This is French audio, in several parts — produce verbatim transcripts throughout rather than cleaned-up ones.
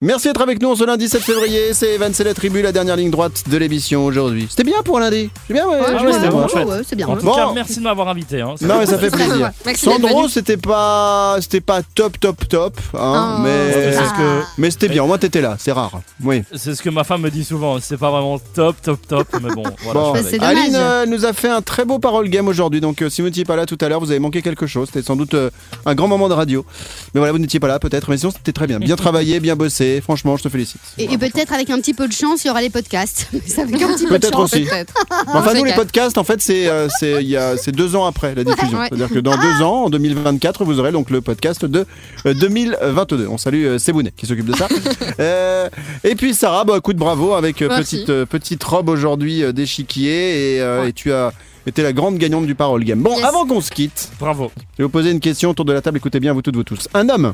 Merci d'être avec nous en ce lundi sept février. C'est Evan, c'est la tribu, la dernière ligne droite de l'émission aujourd'hui. C'était bien pour un lundi. C'est bien, ouais. Ouais, ouais, ouais, c'était ouais, bon. ouais, ouais, c'est bien. En tout Bon. cas, merci de m'avoir invité. Hein. Non, mais ça fait plaisir. Merci d'être Sandro, venu. c'était pas, c'était pas top, top, top, hein, Oh. mais, C'est ce que, mais c'était bien. Au moins, t'étais là. C'est rare. Oui. c'est ce que ma femme me dit souvent. C'est pas vraiment top, top, top, mais bon, voilà. Bon, je Bah, suis c'est avec. dommage. Aline euh, nous a fait un très beau parole game aujourd'hui. Donc, euh, si vous n'étiez pas là tout à l'heure, vous avez manqué quelque chose. C'était sans doute euh, un grand moment de radio. Mais voilà, vous n'étiez pas là peut-être. Mais sinon, c'était très bien. Bien travaillé, bien bossé. Franchement, je te félicite. Et, et peut-être avec un petit peu de chance, il y aura les podcasts. Ça avec un petit peu de Peut-être chance. aussi. Peut-être. Mais enfin, c'est nous, les clair. podcasts, en fait, c'est euh, c'est il y a- c'est deux ans après la diffusion. Ouais. C'est-à-dire que dans deux ans, en deux mille vingt-quatre, vous aurez donc le podcast de euh, deux mille vingt-deux. On salue euh, Sebounet qui s'occupe de ça. Euh, et puis Sarah, bah, écoute, bravo avec euh, Merci. petite euh, petite robe aujourd'hui euh, d'échiquier et, euh, Ouais. et tu as été la grande gagnante du Parole Game. Bon, Yes. avant qu'on se quitte, Bravo. je vais vous poser une question autour de la table. Écoutez bien, vous toutes, vous tous. Un homme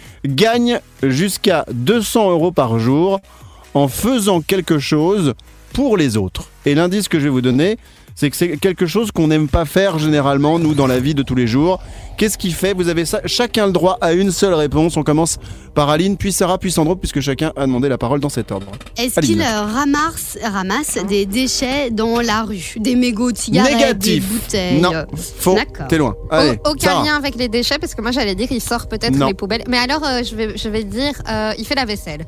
gagne jusqu'à deux cents euros par jour en faisant quelque chose pour les autres. Et l'indice que je vais vous donner, c'est que c'est quelque chose qu'on n'aime pas faire généralement, nous, dans la vie de tous les jours. Qu'est-ce qu'il fait? Vous avez ça, chacun le droit à une seule réponse. On commence par Aline, puis Sarah, puis Sandro, puisque chacun a demandé la parole dans cet ordre. Est-ce Aline. qu'il euh, ramasse, ramasse des déchets dans la rue? Des mégots de cigarettes, Négatif. des bouteilles? Non, faux, D'accord. t'es loin. Allez, Au- aucun Sarah. lien avec les déchets, parce que moi j'allais dire il sort peut-être Non. les poubelles. Mais alors euh, je, vais, je vais dire euh, il fait la vaisselle.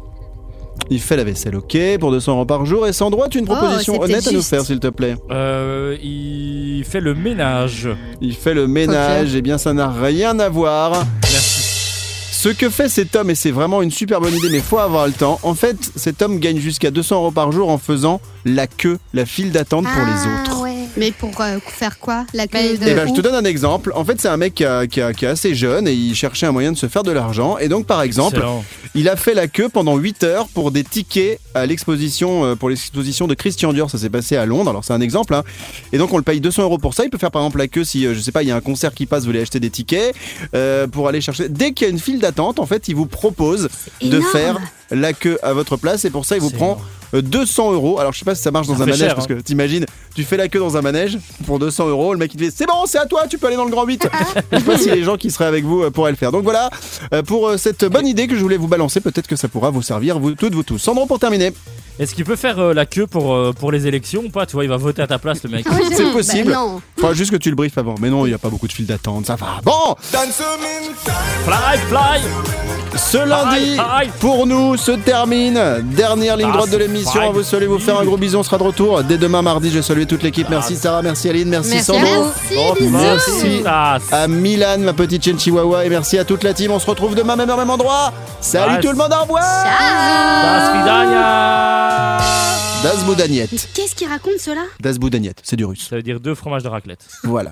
Il fait la vaisselle, ok, pour deux cents euros par jour. Et Sandro, as-tu une Oh, proposition c'était honnête à nous juste. faire, s'il te plaît? Euh, il fait le ménage. Il fait le ménage, et bien ça n'a rien à voir. Merci. Ce que fait cet homme, et c'est vraiment une super bonne idée, mais il faut avoir le temps. En fait, cet homme gagne jusqu'à deux cents euros par jour en faisant la queue, la file d'attente pour les autres. Ouais. Mais pour euh, faire quoi? La queue Mais de Eh ben, je te où? donne un exemple. En fait, c'est un mec qui, a- qui a- qui est assez jeune et il cherchait un moyen de se faire de l'argent. Et donc, par exemple, Excellent. il a fait la queue pendant huit heures pour des tickets à l'exposition, euh, pour l'exposition de Christian Dior. Ça s'est passé à Londres. Alors, c'est un exemple. Hein. Et donc, on le paye deux cents euros pour ça. Il peut faire par exemple la queue si, euh, je sais pas, il y a un concert qui passe, vous voulez acheter des tickets euh, pour aller chercher. Dès qu'il y a une file d'attente, en fait, il vous propose de énorme. faire la queue à votre place. Et pour ça, il vous C'est prend énorme. euh, deux cents euros. Alors, je sais pas si ça marche dans Ça un fait manège cher, parce hein. que t'imagines, tu fais la queue dans un manège pour deux cents euros. Le mec, il te fait c'est bon, c'est à toi, tu peux aller dans le grand huit. Je sais pas si les gens qui seraient avec vous euh, pourraient le faire. Donc voilà euh, pour euh, cette bonne idée que je voulais vous balancer. Peut-être que ça pourra vous servir, vous toutes, vous tous. Sandro, pour terminer. Est-ce qu'il peut faire euh, la queue pour, euh, pour les élections ou pas? Tu vois, il va voter à ta place, le mec. Ah oui, C'est non, possible. bah non. Faudra juste que tu le briefes avant. Mais non, il n'y a pas beaucoup de files d'attente, ça va. Bon, Fly, fly. ce lundi, Aïe, aïe. pour nous, se termine. Dernière ligne Ah, droite de c'est l'émission. fine. On vous salue, vous faire un gros bisou. On sera de retour dès demain mardi. Je salue toute l'équipe. Merci Sarah, merci Aline, merci, Merci Sandro. à vous. Merci, Oh, bisous. Merci Ah, à Milan, ma petite chienne chihuahua, et merci à toute la team. On se retrouve demain, même heure, même endroit. Salut Ouais. tout le monde, au revoir. Das vidania. Das Boudaniette. Qu'est-ce qu'il raconte cela? Das Boudaniette, c'est du russe. Ça veut dire deux fromages de raclette. Voilà.